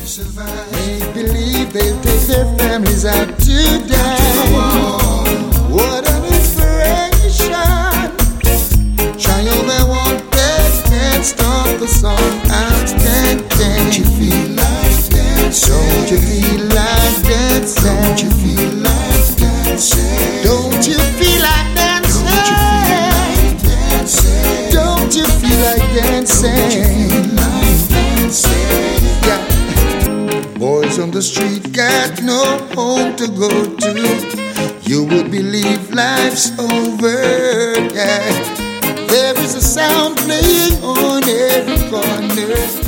Make believe they'll take their families out today. What an inspiration. Try all they want, they can't stop the song. Outstanding. Don't you feel like dancing? Don't you feel like dancing? Don't you feel like dancing? Don't you feel like dancing? Don't you feel like dancing? Yeah. Boys on the street got no home to go to. You would believe life's over. Yeah. There is a sound playing on every corner.